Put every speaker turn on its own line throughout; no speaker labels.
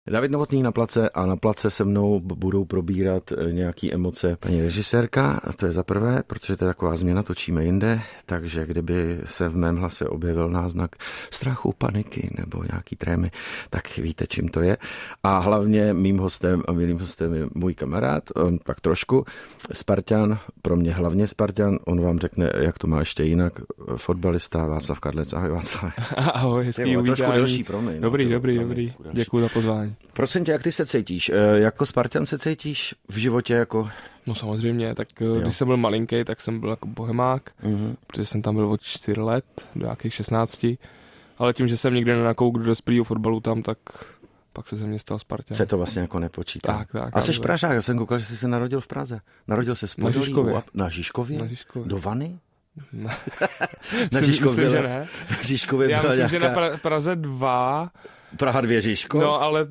David Novotný na place a na place se mnou budou probírat nějaký emoce paní režisérka, a to je za prvé, protože to je taková změna, točíme jinde, takže kdyby se v mém hlase objevil náznak strachu, paniky nebo nějaký trémy, tak víte, čím to je. A hlavně mým hostem a milým hostem je můj kamarád, on pak trošku Spartan, pro mě hlavně Spartan, on vám řekne, jak to má ještě jinak, fotbalista Václav Kadlec. Ahoj Václav.
Ahoj, hezký uvítání.
Trošku delší pro mě.
Dobrý. Děkuji za pozvání.
Prosím tě, jak ty se cítíš? Jako Spartan se cítíš v životě jako...
No samozřejmě, tak když jsem byl malinký, tak jsem byl jako bohemák, protože jsem tam byl od 4 let do nějakých 16, ale tím, že jsem nikdy nenakoukl do dospělého fotbalu tam, tak pak se ze mě stal Spartan.
Se to vlastně jako nepočítá.
Tak.
A jsi Pražák, já jsem koukal, že jsi se narodil v Praze. Narodil se v Podolí, na Žižkově? Do vany? Na Žižkově,
myslím, že ne.
Na Žižkově
já myslím,
nějaká...
že na Praze 2...
Praha 2 Žižkov?
No, ale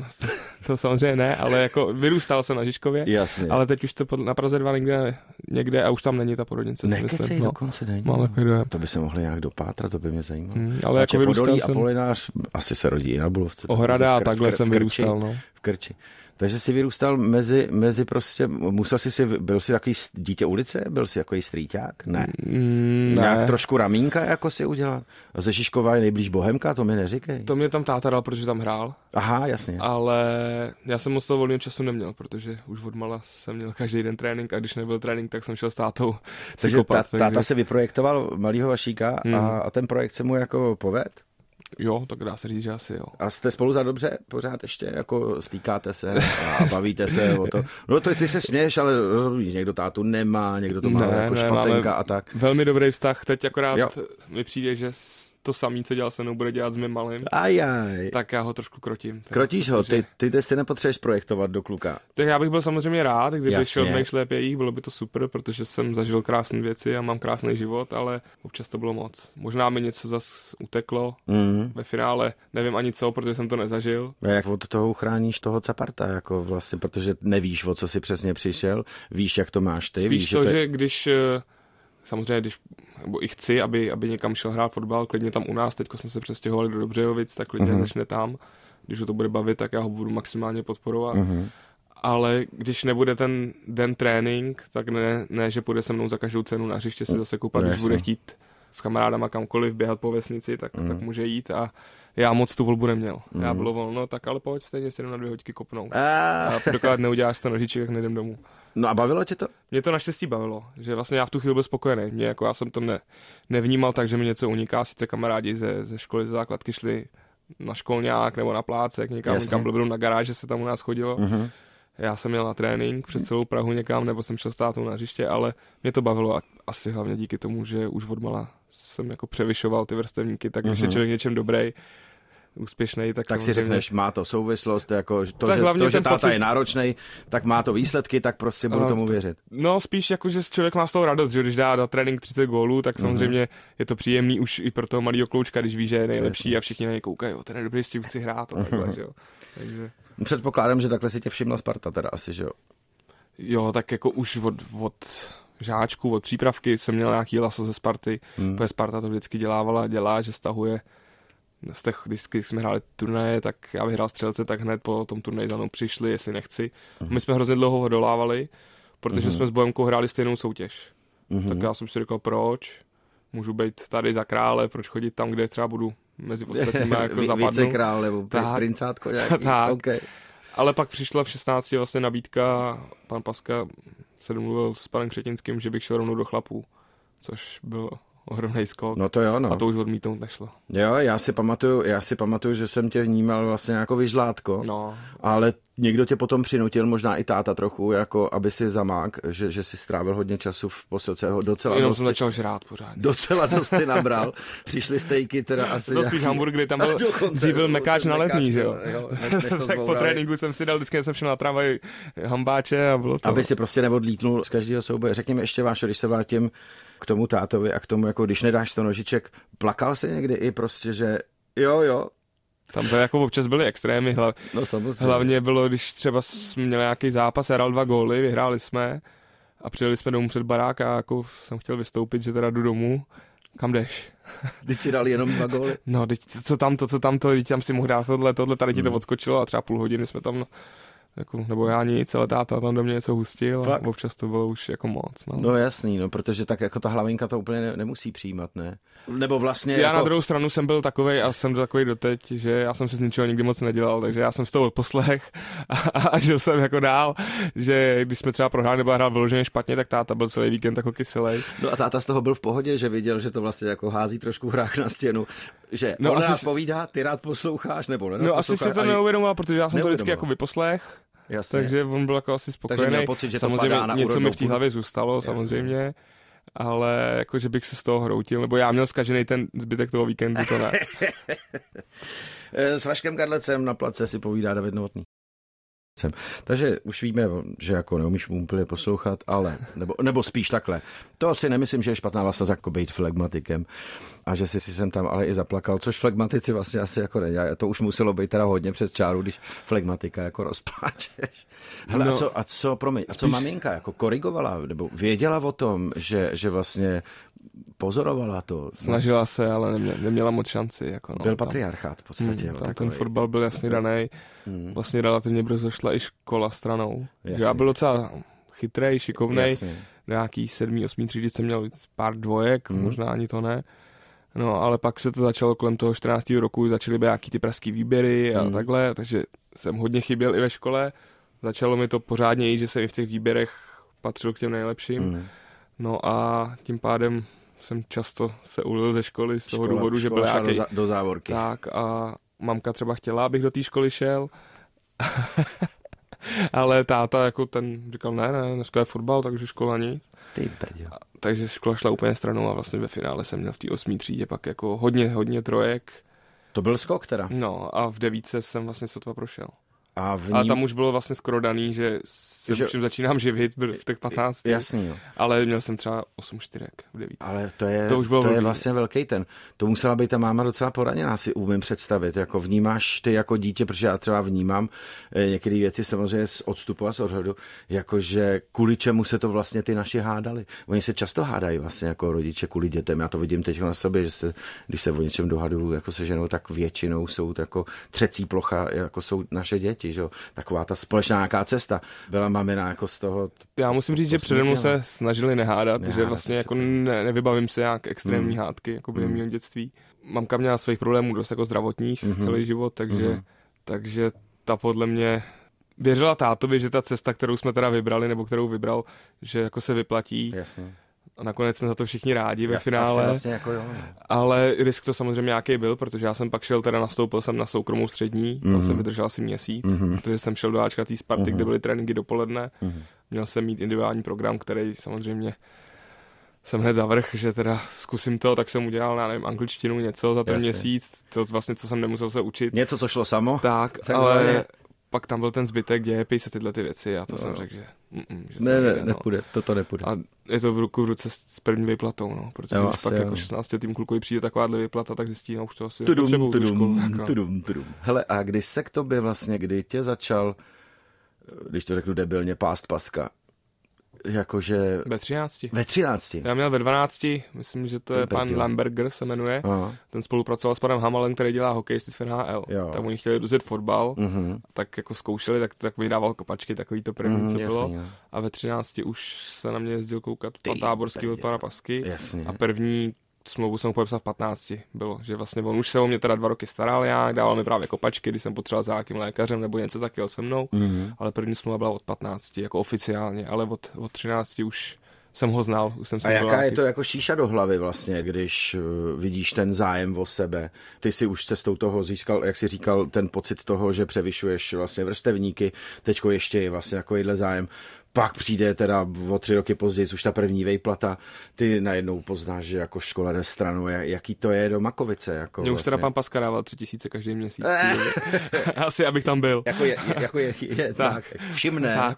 to samozřejmě ne, ale jako vyrůstal jsem na Žižkově.
Jasně.
Ale teď už to na Praze 2 někde a už tam není ta porodnice.
Nekecej, dokonce není. To by se mohli nějak dopátrat, to by mě zajímalo.
Ale jako vyrůstal
Podolí
jsem...
a Polinář asi se rodí na Bulovce.
Ohrada a takhle jsem vyrůstal, no.
V Krči. Takže jsi vyrůstal mezi prostě, byl jsi takový dítě ulice? Byl jsi takový strýťák? Ne. Nějak trošku ramínka jako si udělal? A ze Žižkova je nejblíž Bohemka, to mi neříkej.
To mě tam táta dal, protože tam hrál.
Aha, jasně.
Ale já jsem moc toho volného času neměl, protože už odmala jsem měl každý den trénink a když nebyl trénink, tak jsem šel s tátou si kopat.
Táta se vyprojektoval malýho Vašíka a ten projekt se mu jako povedl?
Jo, tak dá se říct, že asi jo.
A jste spolu za dobře? Pořád ještě jako stýkáte se a bavíte se o to? No to ty se směješ, ale rozumíš, někdo tátu nemá, někdo to má jako špatenka a tak.
Velmi dobrý vztah, teď akorát mi přijde, že to samý, co dělal se mnou, bude dělat s mým malým.
Ajaj.
Tak já ho trošku krotím.
Krotíš ho, ty si nepotřebuješ projektovat do kluka.
Tak já bych byl samozřejmě rád, kdyby šel v mých šlépějích, bylo by to super, protože jsem zažil krásné věci a mám krásný život, ale občas to bylo moc. Možná mi něco zas uteklo ve finále, nevím ani co, protože jsem to nezažil. A
jak od toho uchráníš toho Caparta, jako vlastně, protože nevíš, o co si přesně přišel, víš, jak to máš ty.
Spíš
víš,
že když... Samozřejmě, nebo i chci, aby někam šel hrát fotbal, klidně tam u nás, teďko jsme se přestěhovali do Dobřejovic, tak klidně začne tam. Když ho to bude bavit, tak já ho budu maximálně podporovat. Ale když nebude ten den trénink, tak ne, že půjde se mnou za každou cenu na hřiště se zase koupat, když bude chtít s kamarádama kamkoliv běhat po vesnici, tak může jít a já moc tu volbu neměl. Já bylo volno, tak ale pojď, stejně si jdem na 2 hoďky kopnout. A dokud neuděláš ten nožiček, tak nejdem domů.
No a bavilo tě to?
Mě to naštěstí bavilo, že vlastně já v tu chvíli byl spokojený. Já jsem to nevnímal tak, že mi něco uniká. Sice kamarádi ze školy, ze základky šli na školňák nebo na plácek, někam blbnou na garáže se tam u nás chodilo. Já jsem měl na trénink přes celou Prahu někam, nebo jsem šel s tátou na hřiště, ale mě to bavilo a asi hlavně díky tomu, že už odmala jsem jako převyšoval ty vrstevníky, tak když je člověk něčem dobrý, úspěšnej, tak
si řekneš, má to souvislost, jako že táta je náročnej, tak má to výsledky, tak prostě budu tomu věřit.
No spíš jako, že člověk má z toho radost, že když dá na trénink 30 gólů, tak samozřejmě je to příjemný už i pro toho malýho kloučka, když ví, že je nejlepší a všichni na něj koukají, ten je dobrý, s tím chci hrát a takhle, že jo. Takže...
Předpokládám, že takhle si tě všimla Sparta teda asi, že jo? Jo,
tak jako už od žáčku, od přípravky jsem měl nějaký laso ze Sparty, protože Sparta to vždycky dělá, že stahuje. Když jsme hráli turnaje, tak já vyhrál střelce, tak hned po tom turnaji za mnou přišli, jestli nechci. My jsme hrozně dlouho odolávali, protože jsme s Bohemkou hráli stejnou soutěž. Tak já jsem si říkal, proč? Můžu být tady za krále, proč chodit tam, kde třeba budu mezi ostatními jako zapadnu.
Vicekrál nebo princátko nějaký.
Tak.
Okay.
Ale pak přišla v 16 vlastně nabídka, pan Paska se domluvil s panem Křetinským, že bych šel rovnou do chlapů, což bylo ohromnej skok.
No to jo, no.
A to už odmítnout nešlo.
Jo, já si pamatuju, že jsem tě vnímal vlastně jako vyžlátko, ale někdo tě potom přinutil, možná i táta trochu, jako aby si zamák, že si strávil hodně času v posilce, docela
jenom jsem začal žrát pořád.
Docela dost si nabral. Přišli stejky teda asi.
To spíš hamburgery, tam byl mekáč na Letný, že jo. Tak po tréninku jsem si dal, vždycky jsem šel na tramvaj hambáče a bylo to.
Aby si prostě neodlítnul z každého souboje. Řekněme ještě, Vášo, když se vrátím k tomu tátovi a k tomu, jako když nedáš to nožiček, plakal jsi někdy i prostě, že jo.
Tam to jako občas byly extrémy, hlavně bylo, když třeba jsme měli nějaký zápas, hrál 2 góly, vyhráli jsme a přijeli jsme domů před barák a jako jsem chtěl vystoupit, že teda jdu domů. Kam jdeš?
Teď si dal jenom 2 góly.
No, teď co tam si mohl dát tohle, tady ti to odskočilo a třeba půl hodiny jsme tam, jako, nebo já nic, ale táta tam do mě něco hustil a občas to bylo už jako moc.
No jasný, no, protože tak jako ta hlavinka to úplně nemusí přijímat, ne? Nebo vlastně
já na druhou stranu jsem byl takovej a jsem takovej doteď, že já jsem si z ničeho nikdy moc nedělal, takže já jsem z toho odposlech a žil jsem jako dál, že když jsme třeba prohráli nebo hrál vyloženě špatně, tak táta byl celý víkend jako kyselej.
No a táta z toho byl v pohodě, že viděl, že to vlastně jako hází trošku hrách na stěnu, že on rád povídá, ty rád posloucháš, nebo ne?
No asi si to neuvědomoval, protože já jsem to vždycky jako vyposlech.
Jasně.
Takže on byl jako asi spokojený.
Pocit, že
samozřejmě
to
něco mi v té hlavě zůstalo, samozřejmě. Ale jako, že bych se z toho hroutil, nebo já měl zkažený ten zbytek toho víkendu, to ne.
S Vaškem Kadlecem na place si povídá David Novotný. Takže už víme, že jako neumíš mu úplně poslouchat, ale, nebo spíš takhle. To si nemyslím, že je špatná vlastnost jako být flegmatikem a že si sem tam ale i zaplakal, což flegmatici vlastně asi jako ne. To už muselo být teda hodně přes čáru, když flegmatika jako rozpláčeš. Hele, no, a co maminka jako korigovala, nebo věděla o tom, že vlastně pozorovala to?
Snažila se, ale neměla moc šanci. Jako, no,
byl patriarchát v podstatě.
Tam ten fotbal byl jasně daný. Vlastně relativně brzo šla i škola stranou. Já byl docela chytrej, šikovnej. Do nějaký 7. 8. třídy jsem měl pár dvojek, možná ani to ne. No, ale pak se to začalo kolem toho 14. roku, začaly být nějaký ty pražský výběry a takhle, takže jsem hodně chyběl i ve škole. Začalo mi to pořádně jít, že jsem i v těch výběrech patřil k těm nejlepším. No a tím pádem jsem často se ulil ze školy z toho důvodu, že byl nějaký
do závorky.
Tak a mamka třeba chtěla, abych do té školy šel, ale táta jako ten říkal, ne, dneska je fotbal, takže škola nic.
Ty brďo.
Takže škola šla úplně stranou a vlastně ve finále jsem měl v té 8. třídě pak jako hodně trojek.
To byl skok teda.
No a v 9 jsem vlastně sotva prošel.
Ale
tam už bylo vlastně skoro daný, že všem začínám živit v těch 15.
Jasný, jo.
Ale měl jsem třeba 8 čtyřek v 9.
Ale to je vlastně velký ten. To musela být ta máma docela poraněná, si umím představit. Jako vnímáš ty jako dítě, protože já třeba vnímám některé věci samozřejmě z odstupu a z odhledu, jakože kvůli čemu se to vlastně ty naši hádali. Oni se často hádají vlastně jako rodiče kvůli dětem. Já to vidím teď na sobě, že když se o něčem dohaduju jako se ženou, tak většinou jsou to jako třecí plocha, jako jsou naše děti. Že? Taková ta společná nějaká cesta. Byla mamina jako z toho.
Já musím říct, že přede mnou se snažili nehádat, že vlastně jako nevybavím se nějak extrémní hádky jako během mého dětství. Mamka měla svých problémů dost jako zdravotních celý život, takže ta podle mě věřila tátovi, že ta cesta, kterou jsme teda vybrali, nebo kterou vybral, že jako se vyplatí.
Jasně.
A nakonec jsme za to všichni rádi ve finále.
Vlastně jako jo.
Ale risk to samozřejmě nějaký byl, protože já jsem pak nastoupil jsem na soukromou střední, tam jsem vydržel asi měsíc, protože jsem šel do Ačka té Sparty, kde byly tréninky dopoledne. Měl jsem mít individuální program, který samozřejmě jsem hned zavrch, že teda zkusím to, tak jsem udělal, nevím, angličtinu něco za ten měsíc, to vlastně, co jsem nemusel se učit.
Něco, co šlo samo?
Tak ale pak tam byl ten zbytek dějepis a tyhle ty věci a to jsem řekl, že
nepůjde, toto nepůjde.
A je to v ruku v ruce s první výplatou, no, protože když pak jako 16letým klukovi přijde takováhle výplata, tak zjistí, no už to asi potřebuju tu školu.
Hele, a když se k tobě vlastně, kdy tě začal, když to řeknu debilně, pást paska? Jakože...
Ve 13.
Ve 13.
Já měl ve 12, myslím, že to je pan Lamberger se jmenuje. Aha. Ten spolupracoval s panem Hamalem, který dělá hokejisty v NHL. Tak oni chtěli rozjet fotbal, tak jako zkoušeli, tak mi dával kopačky, takový to první, co bylo. A ve 13 už se na mě jezdil koukat pan Táborský od pana Pasky.
Jasně.
A první smlouvu jsem podepsal v 15. Bylo, že vlastně on už se o mě teda 2 roky staral nějak, dával mi právě kopačky, když jsem potřeboval za nějakým lékařem nebo něco, tak jel se mnou, ale první smlouva byla od 15, jako oficiálně, ale od 13 už jsem ho znal. Už jsem
a jaká je to jako šíša do hlavy vlastně, když vidíš ten zájem o sebe? Ty si už cestou toho získal, jak jsi říkal, ten pocit toho, že převyšuješ vlastně vrstevníky, teďko ještě je vlastně takovýhle zájem. Pak přijde teda o 3 roky později už ta první výplata, ty najednou poznáš, že jako škola jde stranou, jaký to je do Makovice. Jako
mě už teda pan Paska dával 3000 každý měsíc. Asi, abych tam byl.
Jako je tak. Všimné.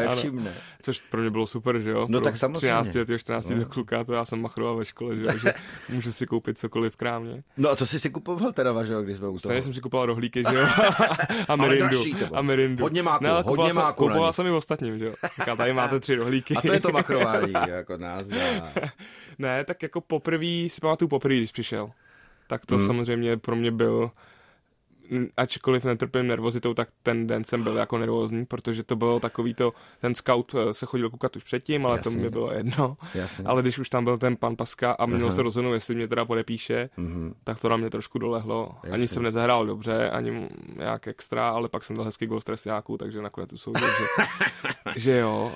Což pro mě bylo super, že jo?
No
pro
tak samozřejmě.
13 letého, 14 letého kluka, to já jsem machroval ve škole, že jo? Že můžu si koupit cokoliv v krámě.
No a co jsi si kupoval teda, že jo, když jsme u toho?
Stejně jsem si kupoval rohlíky, že jo? A mirindu.
Hodně máku,
Kupoval jsem i ostatním, že jo? říkal, tady máte 3 rohlíky.
A to je to machrování, jako názdá.
Ne, tak jako si pamatuju poprvé, když přišel. Tak to samozřejmě pro mě byl, ačkoliv netrpím nervozitou, tak ten den jsem byl jako nervózní, protože to bylo takový to, ten scout se chodil koukat už předtím, ale to mi bylo jedno.
Jasně.
Ale když už tam byl ten pan Paska a měl se rozhodnout, jestli mě teda podepíše, tak to na mě trošku dolehlo.
Jasně.
Ani jsem nezahrál dobře, ani nějak extra, ale pak jsem dal hezký gol z trestňáku, takže nakonec usoudil, že jo.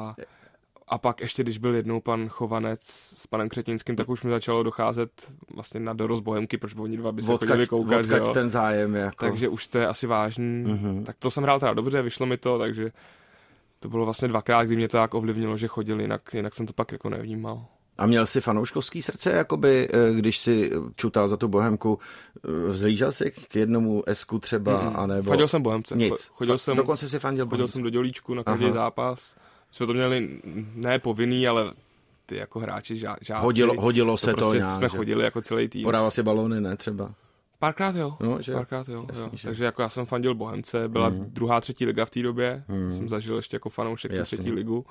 A pak ještě, když byl jednou pan Chovanec s panem Křetínským, tak už mi začalo docházet vlastně na dorost Bohemky, proč oni dva by se chodili koukat.
Odkaď ten zájem. Jako...
Takže už to je asi vážný. Tak to jsem hrál teda dobře, vyšlo mi to, takže to bylo vlastně 2krát, kdy mě to tak ovlivnilo, že chodili, jinak jsem to pak jako nevnímal.
A měl jsi fanouškovský srdce, jakoby, když si čutal za tu Bohemku, vzlížel jsi k jednomu esku třeba, anebo...
Fandil jsem Bohemce.
Nic. Dokonce si fandil Bohemce.
Chodil jsem do Dělíčku na každý zápas. Jsme to měli ne povinný, ale ty jako hráči, žáci.
Hodilo se to
prostě
nějak.
Jsme chodili jako celý tým.
Podával si balóny, ne třeba?
Párkrát jo.
No, že?
Párkrát jo.
Jasný, že?
Takže jako já jsem fandil Bohemce, byla 2., 3. liga v té době. Jsem zažil ještě jako fanoušek tu 3. ligu.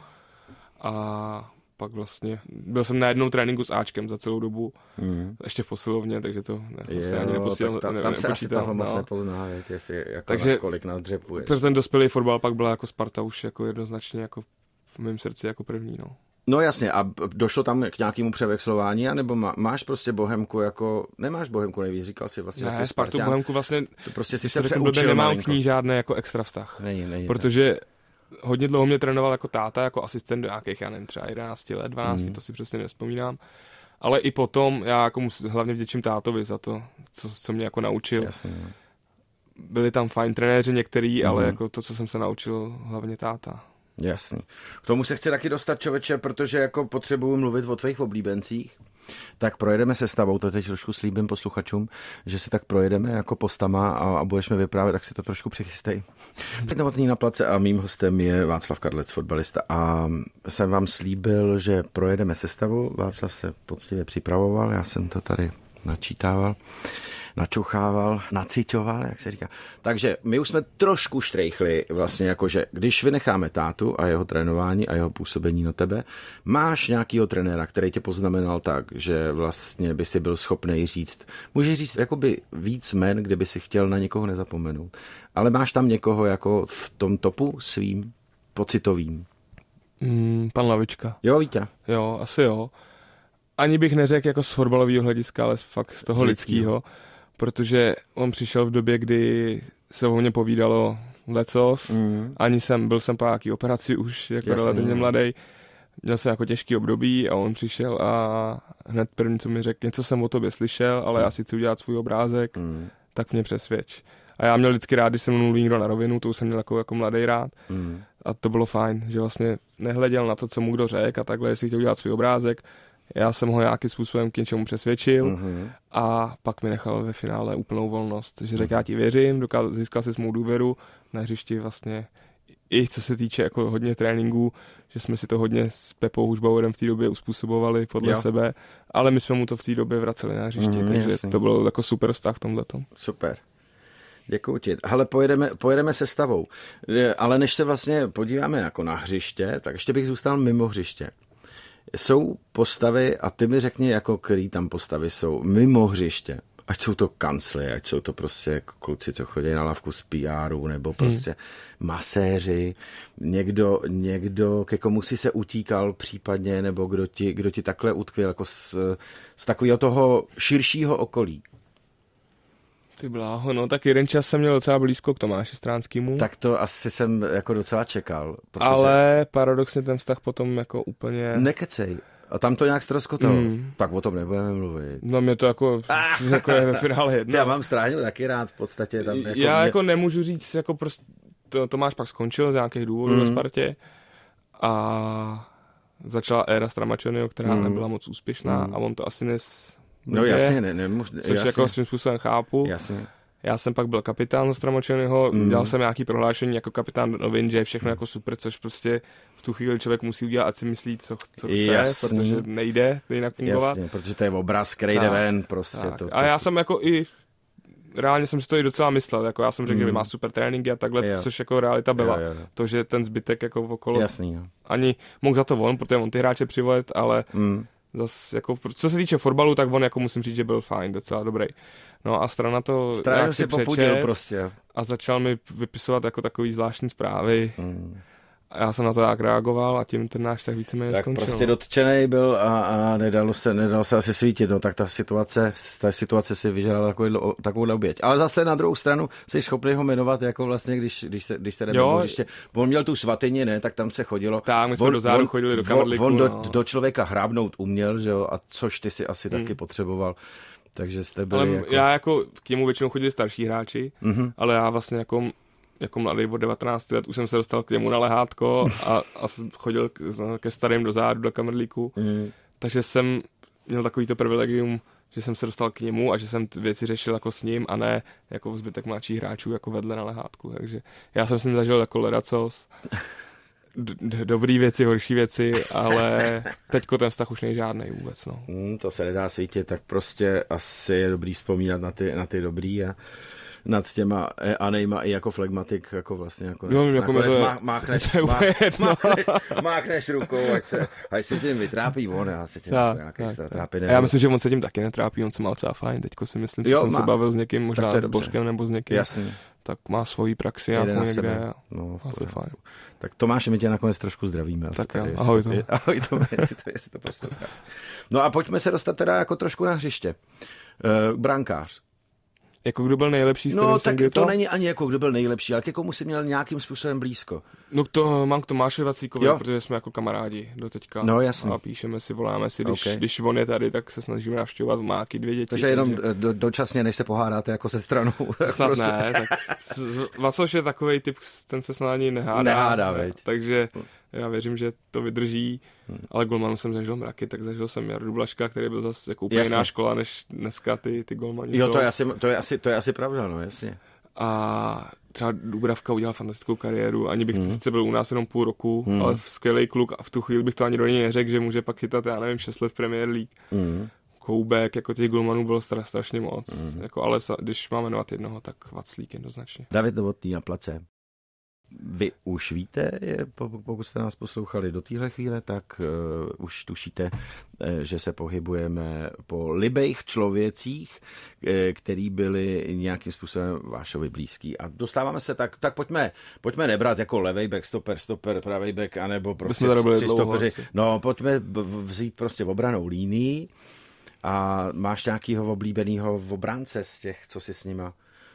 A pak vlastně byl jsem na jednou tréninku s Ačkem za celou dobu. Ještě v posilovně, takže to ani neposílal.
Tam se asi toho moc nepozná, jestli jako
takže
kolik nadřepuješ.
Pro ten dospělý fotbal pak byla jako Sparta už jako jednoznačně jako v mém srdci jako první, no.
No jasně, a došlo tam k nějakému převexlování, anebo máš prostě Bohemku jako, nemáš Bohemku nejvíc, říkal si vlastně,
ne, Spartu Bohemku vlastně,
to prostě si se přeučil
nemám k ní žádný jako extra vztah.
Není.
Protože hodně dlouho mě trénoval jako táta, jako asistent do nějakých, já nevím, třeba 11 let, 12, to si přesně nevzpomínám. Ale i potom, já jako hlavně vděčím tátovi za to, co mě jako naučil.
Jasně.
Byli tam fajn trenéři některý, ale jako to, co jsem se naučil, hlavně táta.
Jasný. K tomu se chci taky dostat, člověče, protože jako potřebuju mluvit o tvých oblíbencích. Tak projedeme sestavou, to teď trošku slíbím posluchačům, že si tak projedeme jako postama a budeš mi vyprávět, tak si to trošku přichystej. Novotný na place a mým hostem je Václav Kadlec, fotbalista. A jsem vám slíbil, že projedeme sestavu. Václav se poctivě připravoval, já jsem to tady načítával, načuchával, nacíťoval, jak se říká. Takže my už jsme trošku štrejchli vlastně jakože, když vynecháme tátu a jeho trénování a jeho působení na tebe, máš nějakýho trenéra, který tě poznamenal tak, že vlastně by si byl schopný říct, můžeš říct jakoby víc jmen, kdyby si chtěl na někoho nezapomenout, ale máš tam někoho jako v tom topu svým pocitovým?
Pan Lavička.
Jo, Vítě?
Jo, asi jo. Ani bych neřekl jako z fotbalového hlediska, ale fakt z toho lidského. Protože on přišel v době, kdy se o mě povídalo lecos, byl jsem po nějaký operaci už jako relativně mladý, měl jsem jako těžký období a on přišel a hned první, co mi řekl, něco jsem o tobě slyšel, ale já si chci udělat svůj obrázek, tak mě přesvědč. A já měl vždycky rád, když se mnou mluví někdo na rovinu, to už jsem měl jako mladý rád. A to bylo fajn, že vlastně nehleděl na to, co mu kdo řekl a takhle, jestli chtěl udělat svůj obrázek. Já jsem ho nějakým způsobem k něčemu přesvědčil a pak mi nechal ve finále úplnou volnost, že řekl, já ti věřím, získal si mou důvěru na hřišti vlastně i co se týče jako hodně tréninků, že jsme si to hodně s Pepou Hušbauerem v té době uspůsobovali podle sebe, ale my jsme mu to v té době vraceli na hřišti, takže to bylo jako super vztah v tomhletom.
Super. Děkuji ti. Hele, pojedeme sestavou, ale než se vlastně podíváme jako na hřiště, tak ještě bych zůstal mimo hřiště. Jsou postavy, a ty mi řekni, jako který tam postavy jsou mimo hřiště. Ať jsou to kancly, ať jsou to prostě kluci, co chodí na lavku z PR, nebo prostě maséři, někdo, ke komu si se utíkal případně, nebo kdo ti takhle utkvěl jako z takového toho širšího okolí.
Ty bláho, no tak jeden čas jsem měl docela blízko k Tomáši Stránskému.
Tak to asi jsem jako docela čekal. Protože...
Ale paradoxně ten vztah potom jako úplně...
Nekecej. A tam to nějak ztroskotalo. Tak o tom nebudeme mluvit.
No mě to jako je ve finále jedno.
Já mám Stráňu taky rád v podstatě. Tam jako
jako nemůžu říct, jako prostě Tomáš pak skončil z nějakých důvodů na Spartě a začala éra Stramačonyho, která nebyla moc úspěšná a on to asi
No jasně,
což
jasně.
jako svým způsobem chápu.
Jasně.
Já jsem pak byl kapitán Stramačonyho, dělal jsem nějaký prohlášení jako kapitán novin, že je všechno jako super, což prostě v tu chvíli člověk musí udělat, ať si myslí, co chce,
jasný.
protože nejde jinak fungovat.
Jasně, protože to je obraz, který jde ven, prostě.
A já jsem jako i reálně jsem si to i docela myslel, jako já jsem řekl, že má super tréninky a takhle, což jako realita byla. Jo. To, že ten zbytek jako okolo ani mohl za to on, protože on ty hráče přivolit, ale zase jako, co se týče fotbalu, tak on jako musím říct, že byl fajn, docela dobrý. No a strana to
jak si popudil prostě.
A začal mi vypisovat jako takový zvláštní zprávy. A já jsem na to jak reagoval a tím ten náš tak víceméně skončil.
Prostě dotčenej byl a nedalo se asi svítit, no tak ta situace si vyžadala takovou oběť. Ale zase na druhou stranu jsi schopný ho jmenovat jako vlastně, když se jde do bořiště. On měl tu svatyni, ne, tak tam se chodilo.
Tak, my jsme do zádu chodili do kamerlíku.
On do člověka hrábnout uměl, že jo, a což ty si asi taky potřeboval. Takže jste byli
ale
jako...
já jako k němu většinou chodili starší hráči, ale já vlastně jako mladý od 19 let už jsem se dostal k němu na lehátko a chodil ke starým do zádu, do kamerlíku. Takže jsem měl takovýto privilegium, že jsem se dostal k němu a že jsem věci řešil jako s ním a ne jako zbytek mladších hráčů jako vedle na lehátku. Takže já jsem s ním zažil jako ledacos. Dobrý věci, horší věci, ale teďko ten vztah už není žádnej vůbec. No.
To se nedá svítit, tak prostě asi je dobrý vzpomínat na ty dobrý a nad těma Anejma i jako flegmatik, jako vlastně jako máchneš rukou, ať se tím vytrápí on, já se tím nějak extra trápí.
Já myslím, že on se tím taky netrápí, on se má docela fajn, teďko si myslím, že jsem se bavil s někým, možná s Božkem nebo s někým.
Jasně.
Tak má svoji praxi nějakou někde.
No, asi fajn. Tak Tomáši, my tě nakonec trošku zdravíme.
Tak jo, ahoj to.
Ahoj to, jestli to posloucháš. No a pojďme se dostat teda jako trošku na hřiště. Brankář.
Jako kdo byl nejlepší?
No, tak to není ani jako kdo byl nejlepší, ale ke komu si měl nějakým způsobem blízko.
No to mám k Tomášovi Vacíkovi, protože jsme jako kamarádi do teďka.
No jasně.
A píšeme si, voláme si, když on je tady, tak se snažíme navštěvovat máky 2 děti.
Takže jenom dočasně, než se pohádáte jako se stranou.
Snad prostě. Ne, tak Vacoš je takovej typ, ten se snad ani nehádá. Takže já věřím, že to vydrží, ale golmanu jsem zažil mraky, tak zažil jsem Jardu Blažka, který byl zase jako úplně jiná škola, než dneska ty golmani
jsou. To je asi pravda, no jasně.
A třeba Dubravka udělal fantastickou kariéru, ani bych sice byl u nás jenom půl roku, ale skvělý kluk a v tu chvíli bych to ani do něj neřekl, že může pak chytat, já nevím, 6 let Premier League. Koubek, jako těch golmanů bylo strašně moc, jako, ale když máme jmenovat jednoho, tak Vaclík jednoznačně.
David Novotný na place. Vy už víte, pokud jste nás poslouchali do téhle chvíle, tak už tušíte, že se pohybujeme po libejch člověcích, který byli nějakým způsobem Vášovi blízký. A dostáváme se tak pojďme nebrat jako levej back, stoper, pravej back, anebo prostě 3 stopeři. No, pojďme vzít prostě obranou línii a máš nějakýho oblíbenýho obránce z těch, co si s nima...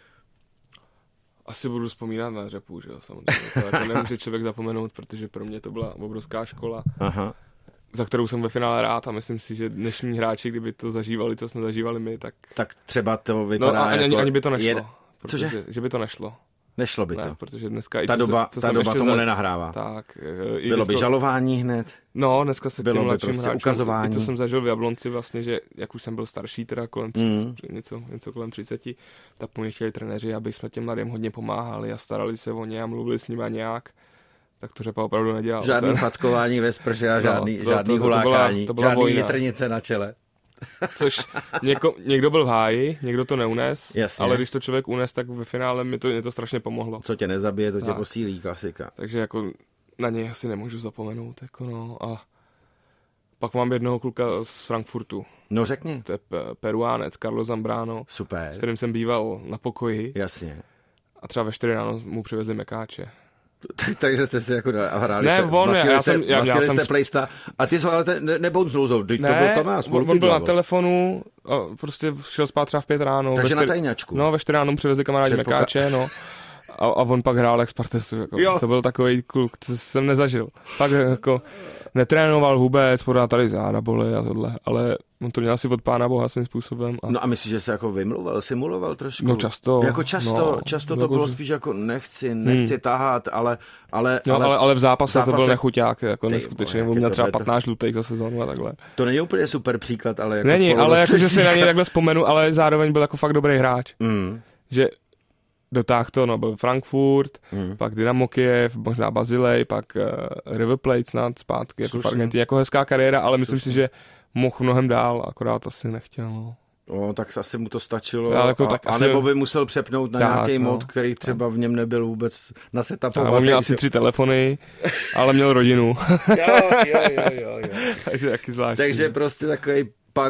Asi budu vzpomínat na Řepu, že jo, samozřejmě. To jako nemůže člověk zapomenout, protože pro mě to byla obrovská škola, za kterou jsem ve finále rád a myslím si, že dnešní hráči, kdyby to zažívali, co jsme zažívali my, tak...
Tak třeba to vypadá
ani by to nešlo. Že by to nešlo.
Nešlo by to.
Ne, protože dneska i
ta doba tomu nenahrává.
Tak,
bylo by žalování hned.
No, dneska se
bylo
k těm mladším
prostě
hráčům,
ukazování.
I co jsem zažil v Jablonci vlastně, že jak už jsem byl starší, teda kolem něco kolem 30, tak po mě chtěli trenéři, aby jsme těm mladým hodně pomáhali a starali se o ně a mluvili s nimi nějak. Tak to Řepa opravdu nedělal.
Žádný fackování ve sprše a žádný hulákání, žádný jitrnice na čele.
Což někdo byl v háji, někdo to neunes, ale když to člověk unes, tak ve finále mě to strašně pomohlo.
Co tě nezabije, to tě posílí, klasika.
Takže jako na něj asi nemůžu zapomenout. Jako no. A pak mám jednoho kluka z Frankfurtu.
No řekni.
To je Peruánec, Carlos Zambrano.
Super.
S kterým jsem býval na pokoji.
Jasně.
A třeba ve 4 ráno mu přivezli mekáče.
Takže jste si jako hráli,
ne,
já jsem Playsta a ty jsi ale nebouznul, teď to byl Kamás.
On byl na telefonu a prostě šel spát třeba v 5 ráno.
Takže na tajňačku.
No, ve 4 ráno mu přivezli kamarádi mekáče, no. A on pak hrál jak Spartesu, jako. To byl takový kluk, co jsem nezažil. Fakt jako netrénoval vůbec, podá tady záda boli a tohle, ale on to měl asi od Pána Boha svým způsobem.
No a myslíš, že se jako vymluval, simuloval trošku?
No často.
Jako často to bylo spíš jako nechci tahat, ale
v zápase to byl nechuťák, jako neskutečně, on měl třeba 15 žlutých za sezónu a takhle.
To není úplně super příklad, ale jako
není, ale jako, že si na něj takhle vzpomenu, ale zároveň byl jako fakt dobrý hráč. Že dotáhl to, no, byl Frankfurt, pak Dynamo Kyjev, možná Bazilej, pak River Plate snad zpátky, jako v Argentině, jako hezká kariéra, ale myslím si, že mohl mnohem dál, akorát asi nechtěl, no.
Tak asi mu to stačilo,
jako
anebo by musel přepnout na nějaký mod, který třeba v něm nebyl vůbec nasetapovat.
On měl asi 3 telefony, ale měl rodinu.
jo.
Takže taky zvláštní.
Takže prostě takový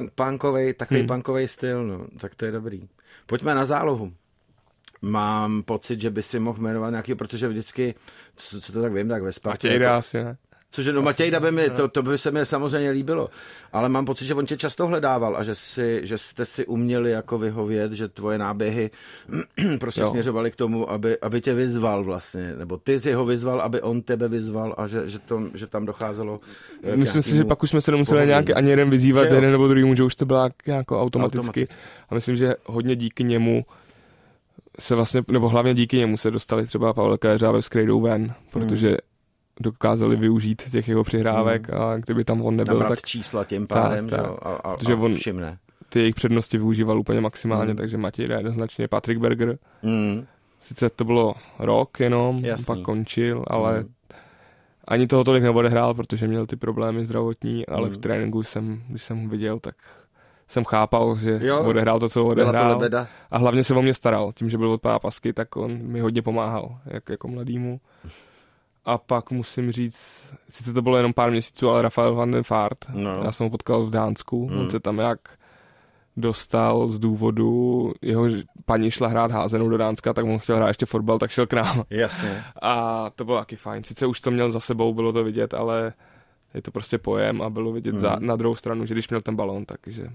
punkový styl, no, tak to je dobrý. Pojďme na zálohu. Mám pocit, že by si mohl jmenovat nějaký, protože vždycky, co to tak vím, tak ve Spartě.
Matějda asi ne.
Cože, no Matějda by mi, to by se mi samozřejmě líbilo, ale mám pocit, že on tě často hledával a že jste si uměli jako vyhovět, že tvoje náběhy prostě směřovaly k tomu, aby tě vyzval vlastně, nebo ty jsi ho vyzval, aby on tebe vyzval a že tam docházelo.
Myslím si, že pak už jsme se nemuseli nějaký ani jeden vyzývat, jeden nebo druhý, že už to bylo jako automaticky. A myslím, že hodně díky němu se vlastně, nebo hlavně díky němu se dostali třeba Pavel Kéřa s Krejdou ven, protože dokázali využít těch jeho přihrávek a kdyby tam on nebyl,
nabrat
tak
čísla tím pádem,
protože on
všimne.
Ty jejich přednosti využíval úplně maximálně, takže Matěj jednoznačně, Patrik Berger. Sice to bylo rok jenom, pak končil, ale ani toho tolik neodehrál, protože měl ty problémy zdravotní, ale v tréninku když jsem ho viděl, tak jsem chápal, že odehrál to, co odehrál. A hlavně se o mě staral. Tím, že byl od pápasky, tak on mi hodně pomáhal, jako mladýmu. A pak musím říct, sice to bylo jenom pár měsíců, ale Rafael van den Vaart, já jsem ho potkal v Dánsku, on se tam jak dostal z důvodu, jeho paní šla hrát házenou do Dánska, tak on chtěl hrát ještě fotbal, tak šel k nám.
Jasně.
A to bylo taky fajn. Sice už to měl za sebou, bylo to vidět, ale je to prostě pojem a bylo vidět na druhou stranu, že když měl ten balón, takže...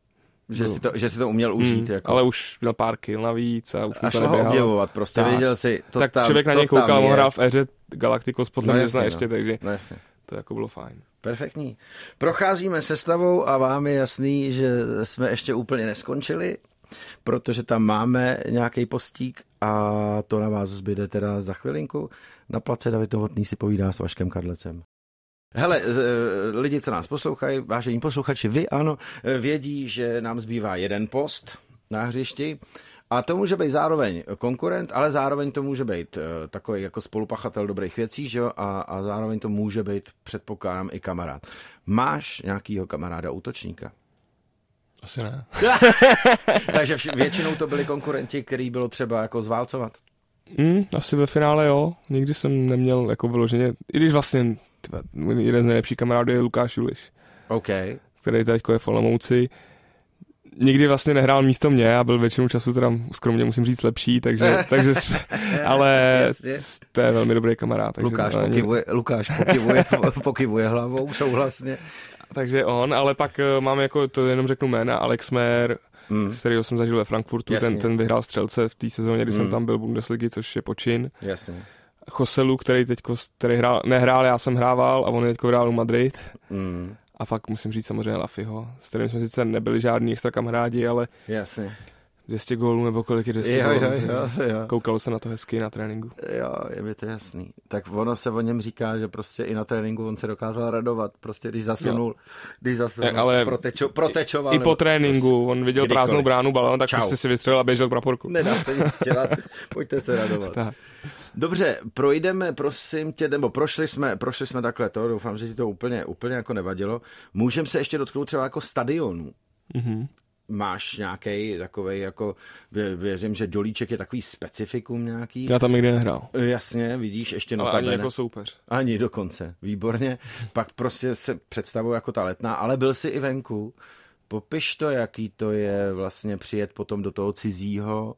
Že si to uměl užít. Jako.
Ale už měl pár kill navíc a už
a šlo ho objevovat prostě, tak. Věděl si, to
tak
tam,
člověk na něj koukal, on hrál v éře Galacticos, podle mě zná ještě, takže to jako bylo fajn.
Perfektní. Procházíme sestavou a vám je jasný, že jsme ještě úplně neskončili, protože tam máme nějaký postík a to na vás zbyde teda za chvilinku. Na place David Novotný si povídá s Vaškem Kadlecem. Hele, lidi, co nás poslouchají, vážení posluchači, vy ano, vědí, že nám zbývá jeden post na hřišti a to může být zároveň konkurent, ale zároveň to může být takový jako spolupachatel dobrých věcí, že jo, a zároveň to může být, předpokládám, i kamarád. Máš nějakýho kamaráda útočníka?
Asi ne.
Takže většinou to byli konkurenti, který bylo třeba jako zválcovat?
Asi ve finále jo, nikdy jsem neměl jako vyloženě, i když vlastně jeden z nejlepších kamarádů je Lukáš Juliš, který teďko je v Olomouci. Nikdy vlastně nehrál místo mě a byl většinu času teda skromně musím říct lepší, takže ale to je velmi dobrý kamarád.
Lukáš pokivuje hlavou souhlasně.
Takže on, ale pak máme jako, to jenom řeknu jména, Alex Mer, z kterého jsem zažil ve Frankfurtu, ten vyhrál střelce v té sezóně, kdy jsem tam byl Bundesligy, což je počin.
Jasně.
Joselu, který nehrál, já jsem hrával a on teďko hrál u Madrid. A pak musím říct samozřejmě Lafiho, s kterým jsme sice nebyli žádní extra kamarádi, ale
jasně.
200 gólů nebo kolik je 200 gólů.
Jo.
Koukalo se na to hezky na tréninku.
Jo, je mi to jasný. Tak ono se o něm říká, že prostě i na tréninku on se dokázal radovat, prostě když zasunul,
ale
protečoval.
I po tréninku, on viděl prázdnou bránu, balón, tak prostě si vystřelil a běžel k praporku.
Nedá se nic dělat, pojďte se radovat.
Tak.
Dobře, projdeme, prosím tě, nebo prošli jsme takhle to, doufám, že ti to úplně jako nevadilo. Můžeme se ještě dotknout třeba jako stadionu. Máš nějaký takovej, jako věřím, že Dolíček je takový specifikum nějaký.
Já tam nikdy nehrál.
Jasně, vidíš, ještě
ale ani jako soupeř.
Ani dokonce, výborně. Pak prostě se představuji jako ta Letná, ale byl jsi i venku. Popiš to, jaký to je vlastně přijet potom do toho cizího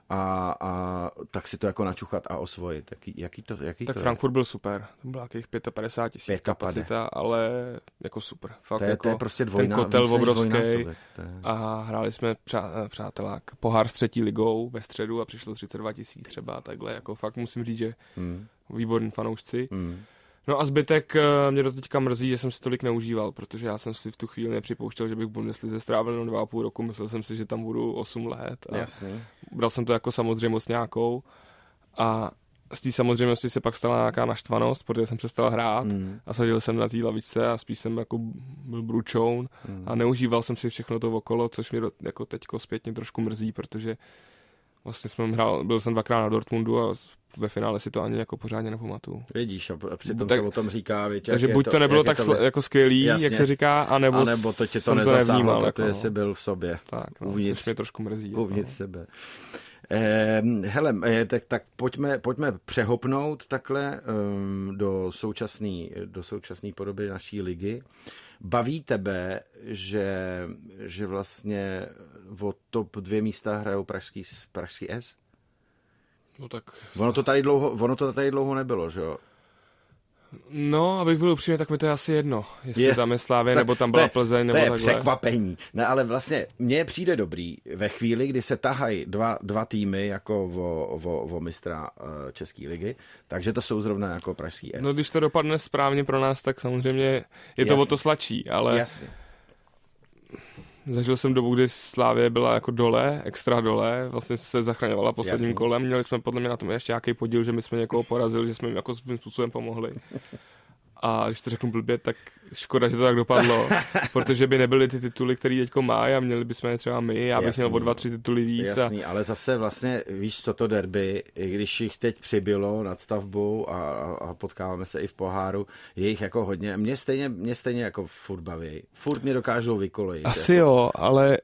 a tak si to jako načuchat a osvojit. Jaký to
Frankfurt byl super. To bylo nějakých 55 000 kapacita, ale jako super. Fakt
to
jako
je prostě
ten kotel obrovský a hráli jsme přátelák pohár s 3. ligou ve středu a přišlo 32 000 třeba takhle. Jako fakt musím říct, že výborní fanoušci. No a zbytek mě do teďka mrzí, že jsem si tolik neužíval, protože já jsem si v tu chvíli nepřipouštěl, že bych v Bundeslize strávil jenom 2,5 roku. Myslel jsem si, že tam budu 8 let. A bral jsem to jako samozřejmost nějakou. A z té samozřejmosti se pak stala nějaká naštvanost, protože jsem přestal hrát a seděl jsem na té lavičce a spíš jsem jako byl bručoun a neužíval jsem si všechno to okolo, což mě jako teďko zpětně trošku mrzí, protože Vlastně byl jsem 2krát na Dortmundu a ve finále si to ani jako pořádně nepamatuju.
Vidíš, a přitom se o tom říká, víte,
takže buď to nebylo tak jako skvělý,
jasně,
jak se říká, anebo
to tě to nezasáhlo, protože
jako,
jsi byl v sobě.
Tak, což mě trošku mrzí.
Uvnitř sebe. Hele, tak pojďme přehopnout takhle do současné podoby naší ligy. Baví tebe, že vlastně o top 2 místa hrajou pražský S?
No tak...
Ono to tady dlouho nebylo, že jo?
No, abych byl upřímný, tak mi to je asi jedno, jestli tam je Slavia, nebo tam byla Plzeň, nebo takhle.
To je překvapení. No ale vlastně mně přijde dobrý ve chvíli, kdy se tahají dva týmy jako o mistra České ligy, takže to jsou zrovna jako pražský S.
No když to dopadne správně pro nás, tak samozřejmě je to o to sladší, ale...
Jasně.
Zažil jsem dobu, kdy Slavie byla jako dole, extra dole, vlastně se zachraňovala posledním kolem. Měli jsme podle mě na tom ještě nějaký podíl, že my jsme někoho porazili, že jsme jim jako svým způsobem pomohli. A když to řeknu blbě, tak škoda, že to tak dopadlo, protože by nebyly ty tituly, které teďko má a měli bychom je třeba my, já bych měl o 2-3 tituly víc.
Jasný, ale zase vlastně, víš co to derby, i když jich teď přibylo nad stavbou a potkáváme se i v poháru, je jich jako hodně, mě stejně jako furt baví, furt mě dokážou vykolejit.
Asi
jako.
Jo, ale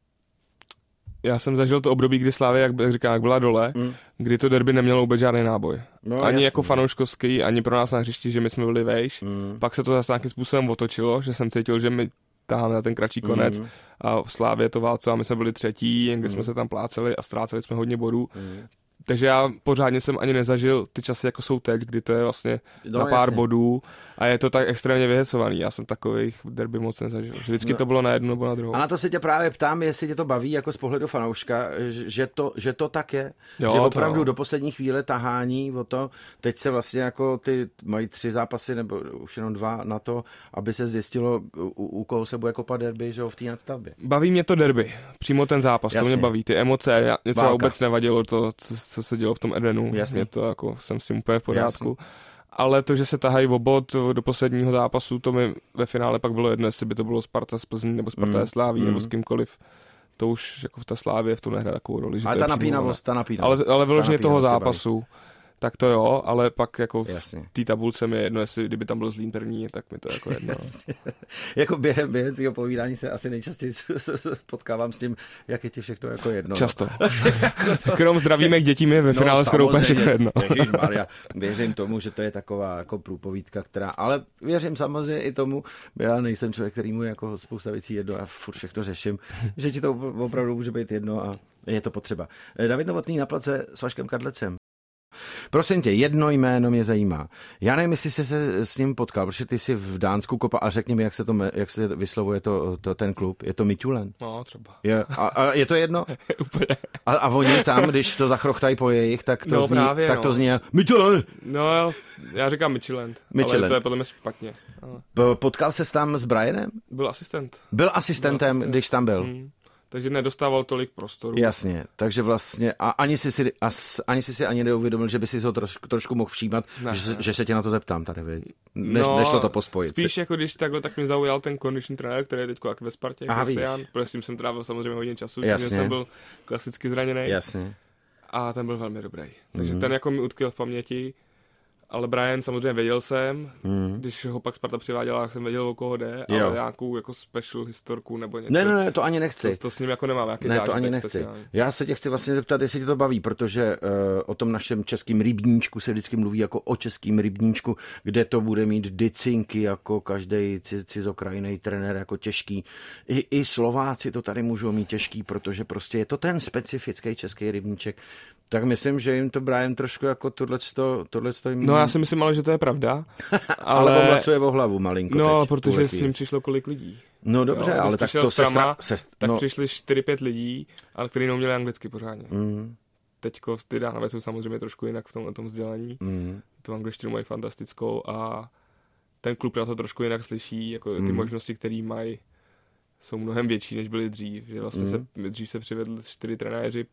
já jsem zažil to období, kdy Slavia, jak byla dole, kdy to derby nemělo vůbec žádný náboj.
No,
ani
jasný.
jako fanouškovský, ani pro nás na hřišti, že my jsme byli vejš. Pak se to zase nějakým způsobem otočilo, že jsem cítil, že my taháme na ten kratší konec a v Slavii to válco a my jsme byli třetí, kde jsme se tam pláceli a ztráceli jsme hodně bodů. Takže já pořádně jsem ani nezažil ty časy, jako jsou teď, kdy to je vlastně na pár bodů a je to tak extrémně vyhecovaný. Já jsem takových derby moc nezažil. Vždycky to bylo na jednu nebo na druhou.
A na to se tě právě ptám, jestli tě to baví jako z pohledu fanouška, že to tak je.
Jo,
že opravdu do poslední chvíle tahání o to, teď se vlastně jako ty mají 3 zápasy nebo už jenom 2 na to, aby se zjistilo, u koho se bude kopat derby, že jo, v té nadstavbě.
Baví mě to derby, přímo ten zápas, to mě baví, ty emoce, mě třeba vůbec nevadilo to, co se dělo v tom Edenu. Mě to jako, jsem s tím úplně v pořádku. Ale to, že se tahají o bod do posledního zápasu, to mi ve finále pak bylo jedno, jestli by to bylo Sparta z Plzní nebo Sparta Sláví nebo s kýmkoliv. To už jako v té Slávě v tom nehraje takovou roli. Že
ale ta napínavost.
Ale vyloženě toho zápasu, tak to jo, ale pak jako v té tabulce mi je jedno, jestli kdyby tam byl Zlín první, tak mi to jako jedno.
Jako během tvýho povídání se asi nejčastěji potkávám s tím, jak je ti všechno jako jedno.
Často. Krom zdravíme k dětím je ve finále skoro úplně všechno jedno.
Ježišmarja, věřím tomu, že to je taková jako průpovídka, která, ale věřím samozřejmě i tomu, já nejsem člověk, který mu je jako spousta věcí jedno a furt všechno řeším, že ti to opravdu může být jedno a je to potřeba. David Novotný na place s Vaškem Kadlecem. Prosím tě, jedno jméno mě zajímá. Já nevím, jestli jsi se s ním potkal, protože ty jsi v Dánsku kopal a řekni mi, jak se vyslovuje ten klub. Je to Midtjylland?
No, třeba.
A je to jedno?
Úplně.
A oni tam, když to zachrochtají po jejich, tak to zní Midtjylland.
No, já říkám Midtjylland, ale to je podle mě špatně.
Potkal ses tam s Brianem?
Byl asistent.
Byl asistentem, když tam byl?
Takže nedostával tolik prostoru.
Jasně, takže vlastně ani si si neuvědomil, že by si ho trošku mohl všímat, že se tě na to zeptám tady, nešlo to pospojit.
Spíš jako když takhle, tak mě zaujal ten kondiční trenér, který je teď ve Spartě, Kristián, protože s tím jsem trávil samozřejmě hodně času, protože jsem byl klasicky zraněný.
Jasně.
A ten byl velmi dobrý. Takže ten jako mi utkvěl v paměti. Ale Brian samozřejmě věděl jsem, když ho pak Sparta přiváděla, tak jsem věděl, o koho jde, ale nějakou jako special historku nebo něco.
Ne, to ani nechci.
To s ním jako nemám, jaký
to ani nechci. Speciální. Já se tě chci vlastně zeptat, jestli tě to baví, protože o tom našem českým rybníčku se vždycky mluví jako o českým rybníčku, kde to bude mít dycinky jako každý cizokrajnej trenér jako těžký. I Slováci to tady můžou mít těžký, protože prostě je to ten specifický český rybníček. Tak myslím, že jim to Brian trošku jako tohleto jim...
No já si myslím, ale že to je pravda.
ale pomlacuje o hlavu malinko.
No,
teď,
protože s ním přišlo kolik lidí.
No dobře,
jo,
ale tak to
tak přišli 4-5 lidí, ale kteří neuměli anglicky pořádně. Teďko ty Dánové jsou samozřejmě trošku jinak v tom vzdělání. Tu angličtinu mají fantastickou a ten klub na to trošku jinak slyší, jako ty možnosti, které mají, jsou mnohem větší, než byly dřív. Že vlastně dřív se přivedli 4 trenéři,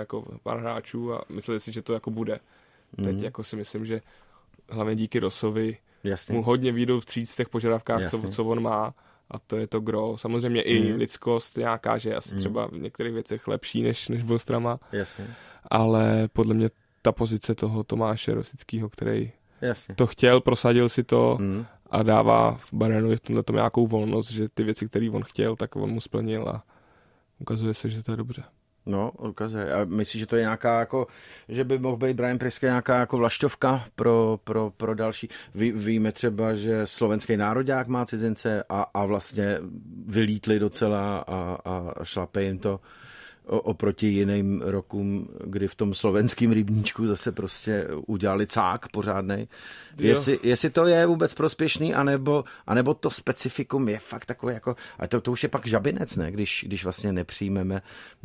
pár hráčů a mysleli si, že to jako bude. Teď jako si myslím, že hlavně díky Rosovi mu hodně vyjdou vstříc v těch požadavkách, co on má. A to je to gro. Samozřejmě i lidskost nějaká, že je asi třeba v některých věcech lepší než byl Strama.
Jasně.
ale podle mě ta pozice toho Tomáše Rosického, který
Jasně.
to chtěl, prosadil si to a dává v Bahrainovi v tomhle nějakou volnost, že ty věci, které on chtěl, tak on mu splnil a ukazuje se, že to je dobře.
No, ukazuje. A myslíš, že to je nějaká jako, že by mohl být Brian Priske nějaká jako vlašťovka pro další? Víme třeba, že slovenský nároďák má cizince a vlastně vylítli docela a šlape jim to oproti jiným rokům, kdy v tom slovenském rybníčku zase prostě udělali cák pořádnej. Jestli to je vůbec prospěšný, anebo to specifikum je fakt takové jako, a to už je pak žabinec, ne? Když vlastně nepřijmeme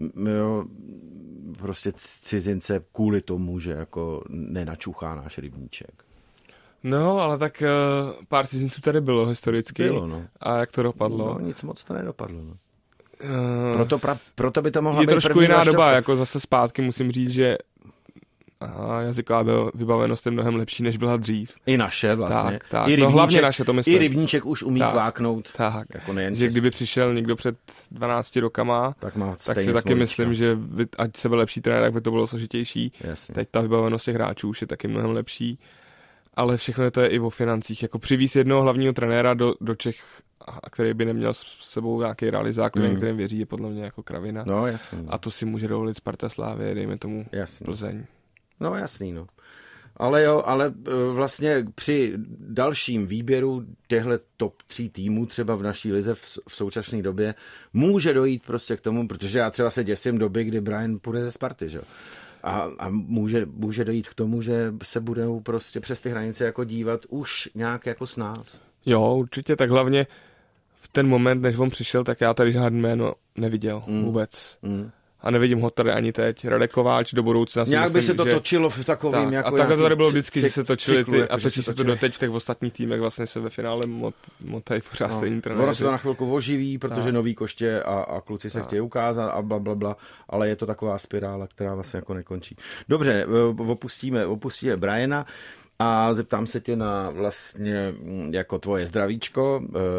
prostě cizince kvůli tomu, že jako nenačuchá náš rybníček.
No, ale tak pár cizinců tady bylo historicky.
Bylo, no.
A jak to dopadlo?
No, nic moc to nedopadlo, no. Proto by to mohla
být
trošku
jiná vlašťovka. Doba, jako zase zpátky musím říct, že jazyková vybavenost je mnohem lepší, než byla dřív.
I naše vlastně.
Tak. I hlavně naše, to myslím.
I rybníček už umí kváknout.
Tak.
Jako nejen
že kdyby přišel někdo před 12 rokama, tak si taky myslím, že ať se byl lepší trenér, tak by to bylo složitější.
Jasně.
Teď ta vybavenost těch hráčů už je taky mnohem lepší. Ale všechno to je i o financích. Jako přivíz jednoho hlavního trenéra do Čech, který by neměl s sebou nějaký realizák, kterým věří, je podle mě jako kravina.
No, jasný.
A to si může dovolit Sparta, Slávie, dejme tomu Plzeň.
No, jasný, no. Ale vlastně při dalším výběru těchto top 3 týmů třeba v naší lize v současné době může dojít prostě k tomu, protože já třeba se děsím doby, kdy Brian půjde ze Sparty, že jo. A může dojít k tomu, že se budou prostě přes ty hranice jako dívat už nějak jako s nás.
Jo, určitě, tak hlavně v ten moment, než on přišel, tak já tady žádné jméno neviděl vůbec. A nevidím ho tady ani teď. Radek Kováč do budoucna.
Nějak by se to točilo v takovým jako
a takhle to tady bylo vždycky, že se točili ty, a točí se to doteď v těch ostatních týmech, vlastně se ve finále motají pořád stejný trenéři.
Ono se to na chvilku oživí, protože nový koště a kluci se chtějí ukázat a blablabla, ale je to taková spirála, která vlastně jako nekončí. Dobře, opustíme Briana. A zeptám se tě na vlastně jako tvoje zdravíčko,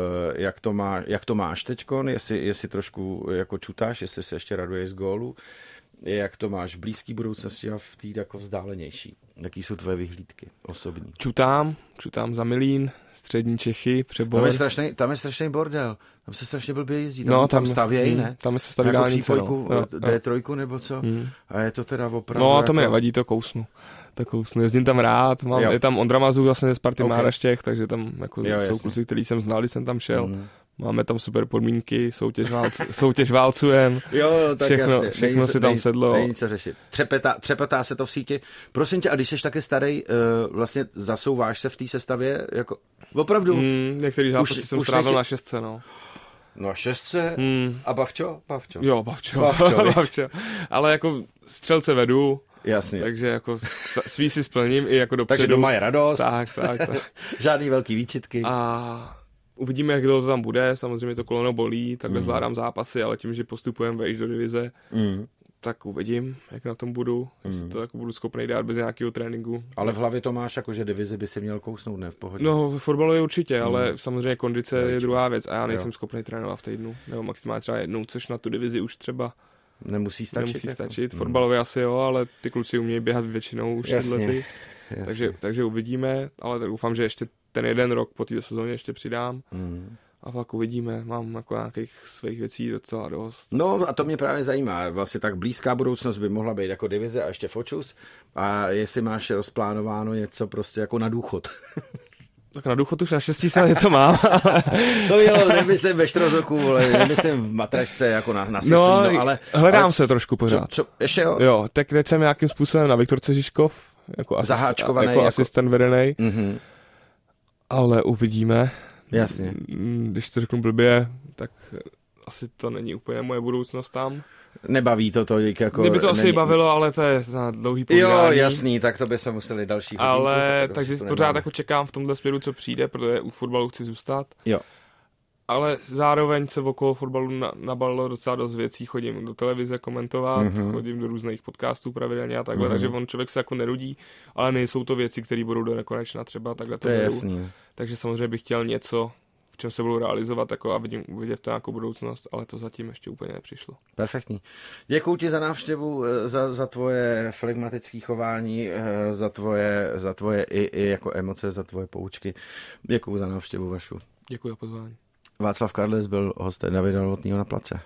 jak to máš teďkon, jestli trošku jako čutáš, jestli se ještě raduješ z gólu, jak to máš v blízké budoucnosti a v té jako vzdálenější. Jaký jsou tvoje vyhlídky osobní?
Čutám za Milín, střední Čechy, Přebor.
Tam je strašný bordel, tam se strašně blbě jezdí,
tam
stavějí, ne?
Tam se staví dálnice,
D3 nebo co? A je to teda opravdu...
No, to mi nevadí, to kousnu. Jezdím tam rád, je tam Ondra Mazur vlastně ze Sparty Máraštěch, takže tam jako jsou kluci, který jsem znal, když jsem tam šel. Máme tam super podmínky, soutěž válcujem,
tak
všechno si tam sedlo.
Není co řešit. Třepetá se to v síti. Prosím tě, a když jsi taky starý, vlastně zasouváš se v té sestavě, jako opravdu?
Některý zápasy jsem strávil na 6, no.
No 6 a Bavčo?
Jo, Bavčo. Ale jako střelce vedu.
Jasně.
Takže jako svý si splním i jako dopředu.
Takže doma je radost.
Tak.
Žádný velký výčitky.
A uvidíme, jak dlouho to tam bude. Samozřejmě to koleno bolí, takhle zvládám zápasy, ale tím, že postupujeme vejš do divize, tak uvidím, jak na tom budu. Jestli to jako budu schopný dát bez nějakého tréninku.
Ale v hlavě to máš jako, že divizi by si měl kousnout, ne? V pohodě.
No, v fotbalu je určitě, ale samozřejmě kondice je druhá věc a já nejsem schopný trénovat v týdnu. Nebo maximálně třeba jednou, což na tu divizi už třeba
nemusí stačit.
Fotbalově asi jo, ale ty kluci umějí běhat většinou už 7 lety. Takže uvidíme, ale doufám, že ještě ten jeden rok po této sezóně ještě přidám. A pak uvidíme, mám jako nějakých svých věcí docela dost.
No a to mě právě zajímá, vlastně tak blízká budoucnost by mohla být jako divize a ještě Fočus. A jestli máš rozplánováno něco prostě jako na důchod.
Tak na důchod už naštěstí se něco mám.
To jo, nemyslím ve Štrozoku, ale nemyslím v matračce jako na sestříno, ale...
Hledám se trošku pořád.
Co, ještě jo?
Jo, tak teď jsem nějakým způsobem na Viktorce Žižkov, jako asistent vedenej, ale uvidíme.
Jasně.
Když to řeknu blbě, tak asi to není úplně moje budoucnost tam.
Nebaví to tolik jako...
Mě by to asi bavilo, ale to je na dlouhý povídání.
Jo, jasný, tak to by se museli další hodinku.
Ale takže pořád jako čekám v tomhle směru, co přijde, protože u fotbalu chci zůstat.
Jo.
Ale zároveň se okolo fotbalu nabalilo docela dost věcí, chodím do televize komentovat, chodím do různých podcastů pravidelně a takhle, takže on člověk se jako nerudí, ale nejsou to věci, které budou do nekonečna třeba takhle to
je jasný.
Takže samozřejmě bych chtěl něco v čem se budu realizovat jako a vidět to nějakou budoucnost, ale to zatím ještě úplně nepřišlo.
Perfektní. Děkuji ti za návštěvu, za tvoje flegmatické chování, za tvoje i jako emoce, za tvoje poučky. Děkuji za návštěvu, Vašu.
Děkuji za pozvání.
Václav Karlis byl hostem Davida Novotného Na place.